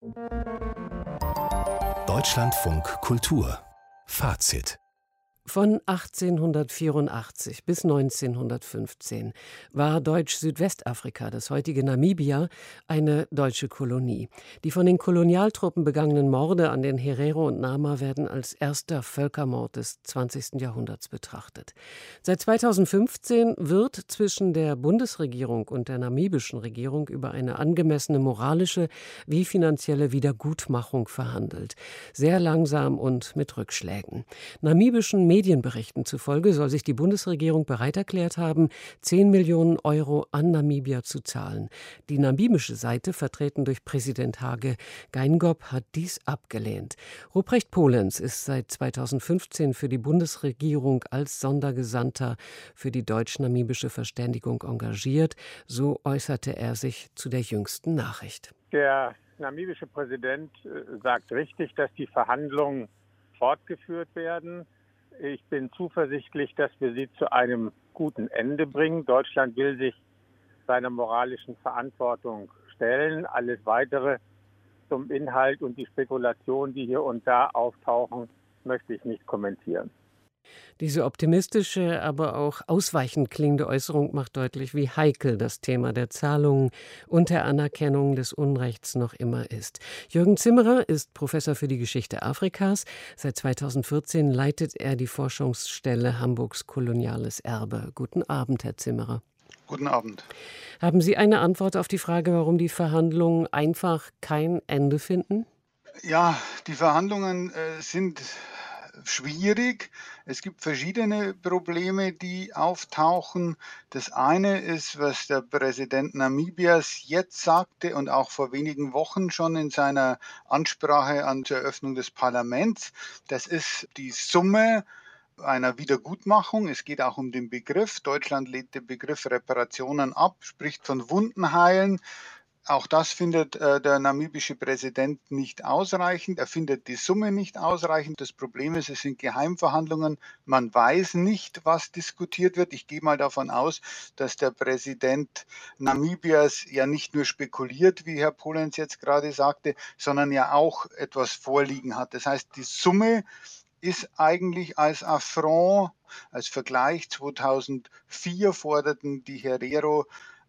Deutschlandfunk Kultur Fazit. Von 1884 bis 1915 war Deutsch-Südwestafrika, das heutige Namibia, eine deutsche Kolonie. Die von den Kolonialtruppen begangenen Morde an den Herero und Nama werden als erster Völkermord des 20. Jahrhunderts betrachtet. Seit 2015 wird zwischen der Bundesregierung und der namibischen Regierung über eine angemessene moralische wie finanzielle Wiedergutmachung verhandelt. Sehr langsam und mit Rückschlägen. Namibischen Medienberichten zufolge soll sich die Bundesregierung bereit erklärt haben, 10 Millionen Euro an Namibia zu zahlen. Die namibische Seite, vertreten durch Präsident Hage Geingob, hat dies abgelehnt. Ruprecht Polenz ist seit 2015 für die Bundesregierung als Sondergesandter für die deutsch-namibische Verständigung engagiert. So äußerte er sich zu der jüngsten Nachricht. Der namibische Präsident sagt richtig, dass die Verhandlungen fortgeführt werden. Ich bin zuversichtlich, dass wir sie zu einem guten Ende bringen. Deutschland will sich seiner moralischen Verantwortung stellen. Alles Weitere zum Inhalt und die Spekulationen, die hier und da auftauchen, möchte ich nicht kommentieren. Diese optimistische, aber auch ausweichend klingende Äußerung macht deutlich, wie heikel das Thema der Zahlungen und der Anerkennung des Unrechts noch immer ist. Jürgen Zimmerer ist Professor für die Geschichte Afrikas. Seit 2014 leitet er die Forschungsstelle Hamburgs koloniales Erbe. Guten Abend, Herr Zimmerer. Guten Abend. Haben Sie eine Antwort auf die Frage, warum die Verhandlungen einfach kein Ende finden? Ja, die Verhandlungen sind schwierig. Es gibt verschiedene Probleme, die auftauchen. Das eine ist, was der Präsident Namibias jetzt sagte und auch vor wenigen Wochen schon in seiner Ansprache zur Eröffnung des Parlaments. Das ist die Summe einer Wiedergutmachung. Es geht auch um den Begriff. Deutschland lehnt den Begriff Reparationen ab, spricht von Wunden heilen. Auch das findet der namibische Präsident nicht ausreichend. Er findet die Summe nicht ausreichend. Das Problem ist, es sind Geheimverhandlungen. Man weiß nicht, was diskutiert wird. Ich gehe mal davon aus, dass der Präsident Namibias ja nicht nur spekuliert, wie Herr Polenz jetzt gerade sagte, sondern ja auch etwas vorliegen hat. Das heißt, die Summe ist eigentlich als Affront, als Vergleich 2004 forderten die Herero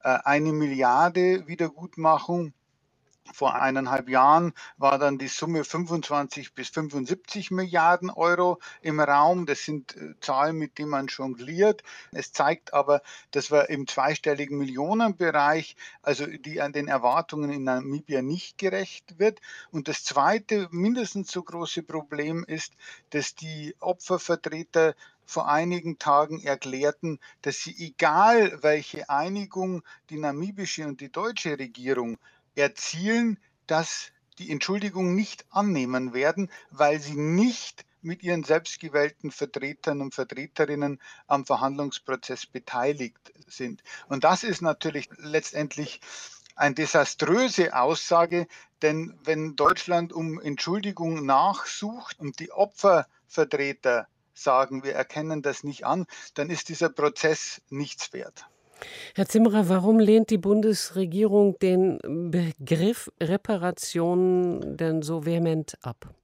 1 Milliarde Wiedergutmachung. Vor 1,5 Jahren war dann die Summe 25 bis 75 Milliarden Euro im Raum. Das sind Zahlen, mit denen man jongliert. Es zeigt aber, dass wir im zweistelligen Millionenbereich, also die an den Erwartungen in Namibia nicht gerecht wird. Und das zweite, mindestens so große Problem ist, dass die Opfervertreter vor einigen Tagen erklärten, dass sie, egal welche Einigung die namibische und die deutsche Regierung erzielen, dass die Entschuldigung nicht annehmen werden, weil sie nicht mit ihren selbstgewählten Vertretern und Vertreterinnen am Verhandlungsprozess beteiligt sind. Und das ist natürlich letztendlich eine desaströse Aussage, denn wenn Deutschland um Entschuldigung nachsucht und die Opfervertreter sagen, wir erkennen das nicht an, dann ist dieser Prozess nichts wert. Herr Zimmerer, warum lehnt die Bundesregierung den Begriff Reparation denn so vehement ab?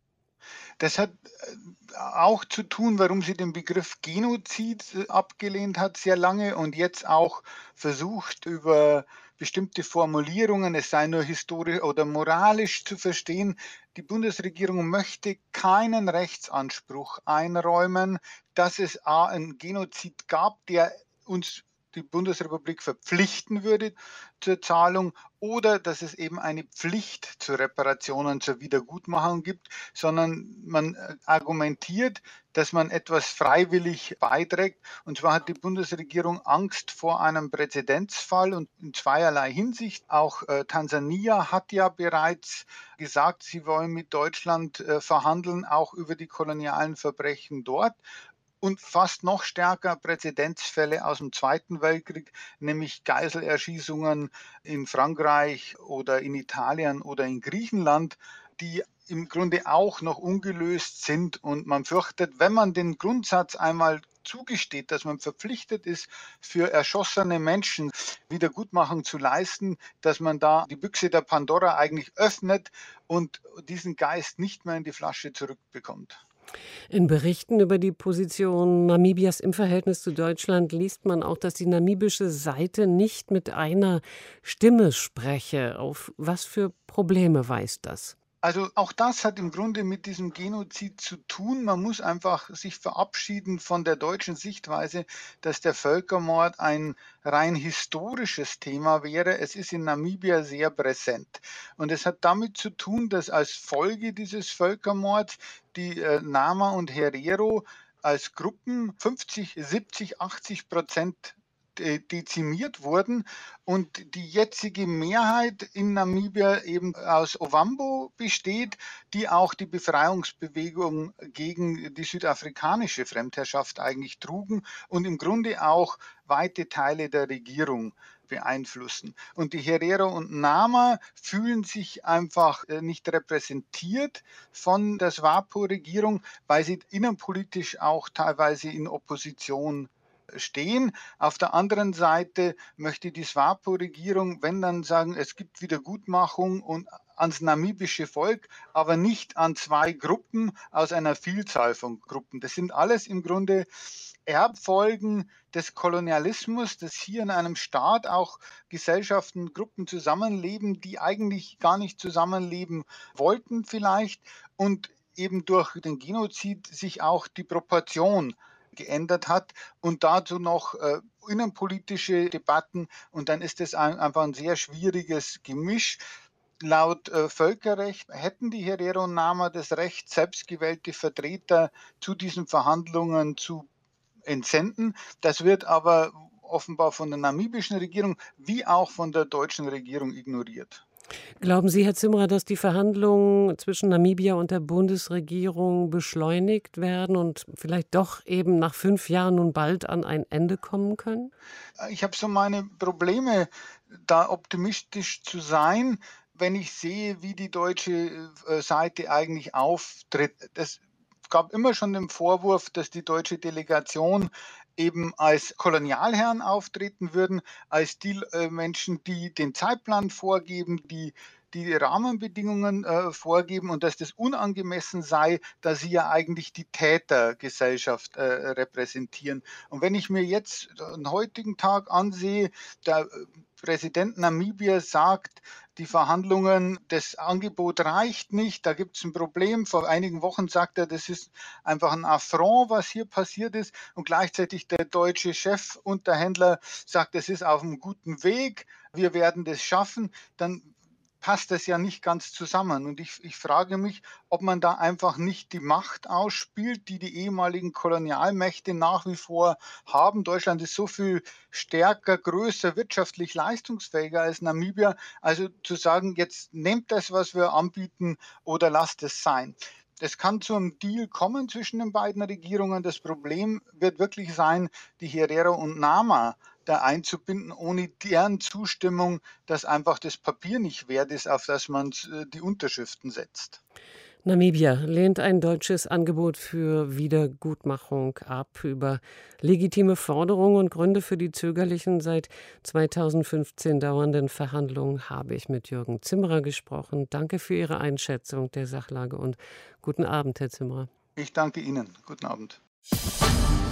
Das hat auch zu tun, warum sie den Begriff Genozid abgelehnt hat sehr lange und jetzt auch versucht, über bestimmte Formulierungen, es sei nur historisch oder moralisch zu verstehen. Die Bundesregierung möchte keinen Rechtsanspruch einräumen, dass es einen Genozid gab, der uns die Bundesrepublik verpflichten würde zur Zahlung oder dass es eben eine Pflicht zur Reparationen, zur Wiedergutmachung gibt, sondern man argumentiert, dass man etwas freiwillig beiträgt. Und zwar hat die Bundesregierung Angst vor einem Präzedenzfall und in zweierlei Hinsicht. Auch Tansania hat ja bereits gesagt, sie wollen mit Deutschland verhandeln, auch über die kolonialen Verbrechen dort. Und fast noch stärker Präzedenzfälle aus dem Zweiten Weltkrieg, nämlich Geiselerschießungen in Frankreich oder in Italien oder in Griechenland, die im Grunde auch noch ungelöst sind. Und man fürchtet, wenn man den Grundsatz einmal zugesteht, dass man verpflichtet ist, für erschossene Menschen Wiedergutmachung zu leisten, dass man da die Büchse der Pandora eigentlich öffnet und diesen Geist nicht mehr in die Flasche zurückbekommt. In Berichten über die Position Namibias im Verhältnis zu Deutschland liest man auch, dass die namibische Seite nicht mit einer Stimme spreche. Auf was für Probleme weist das? Also auch das hat im Grunde mit diesem Genozid zu tun. Man muss einfach sich verabschieden von der deutschen Sichtweise, dass der Völkermord ein rein historisches Thema wäre. Es ist in Namibia sehr präsent. Und es hat damit zu tun, dass als Folge dieses Völkermords die Nama und Herero als Gruppen 50, 70, 80% dezimiert wurden und die jetzige Mehrheit in Namibia eben aus Ovambo besteht, die auch die Befreiungsbewegung gegen die südafrikanische Fremdherrschaft eigentlich trugen und im Grunde auch weite Teile der Regierung beeinflussen. Und die Herero und Nama fühlen sich einfach nicht repräsentiert von der SWAPO-Regierung, weil sie innenpolitisch auch teilweise in Opposition stehen. Auf der anderen Seite möchte die SWAPO-Regierung, wenn dann sagen, es gibt Wiedergutmachung und ans namibische Volk, aber nicht an zwei Gruppen aus einer Vielzahl von Gruppen. Das sind alles im Grunde Erbfolgen des Kolonialismus, dass hier in einem Staat auch Gesellschaften, Gruppen zusammenleben, die eigentlich gar nicht zusammenleben wollten vielleicht und eben durch den Genozid sich auch die Proportion geändert hat und dazu noch innenpolitische Debatten und dann ist es einfach ein sehr schwieriges Gemisch. Laut Völkerrecht hätten die Herero und Nama das Recht, selbstgewählte Vertreter zu diesen Verhandlungen zu entsenden. Das wird aber offenbar von der namibischen Regierung wie auch von der deutschen Regierung ignoriert. Glauben Sie, Herr Zimmerer, dass die Verhandlungen zwischen Namibia und der Bundesregierung beschleunigt werden und vielleicht doch eben nach 5 Jahren nun bald an ein Ende kommen können? Ich habe so meine Probleme, da optimistisch zu sein, wenn ich sehe, wie die deutsche Seite eigentlich auftritt. Es gab immer schon den Vorwurf, dass die deutsche Delegation eben als Kolonialherren auftreten würden, als die Menschen, die den Zeitplan vorgeben, die Rahmenbedingungen vorgeben und dass das unangemessen sei, da sie ja eigentlich die Tätergesellschaft repräsentieren. Und wenn ich mir jetzt den heutigen Tag ansehe, der Präsident Namibias sagt, die Verhandlungen, das Angebot reicht nicht, da gibt es ein Problem. Vor einigen Wochen sagt er, das ist einfach ein Affront, was hier passiert ist. Und gleichzeitig der deutsche Chefunterhändler sagt, es ist auf einem guten Weg, wir werden das schaffen. Dann passt das ja nicht ganz zusammen. Und ich frage mich, ob man da einfach nicht die Macht ausspielt, die die ehemaligen Kolonialmächte nach wie vor haben. Deutschland ist so viel stärker, größer, wirtschaftlich leistungsfähiger als Namibia. Also zu sagen, jetzt nehmt das, was wir anbieten oder lasst es sein. Es kann zu einem Deal kommen zwischen den beiden Regierungen. Das Problem wird wirklich sein, die Herero und Nama da einzubinden, ohne deren Zustimmung, dass einfach das Papier nicht wert ist, auf das man die Unterschriften setzt. Namibia lehnt ein deutsches Angebot für Wiedergutmachung ab. Über legitime Forderungen und Gründe für die zögerlichen, seit 2015 dauernden Verhandlungen habe ich mit Jürgen Zimmerer gesprochen. Danke für Ihre Einschätzung der Sachlage und guten Abend, Herr Zimmerer. Ich danke Ihnen. Guten Abend.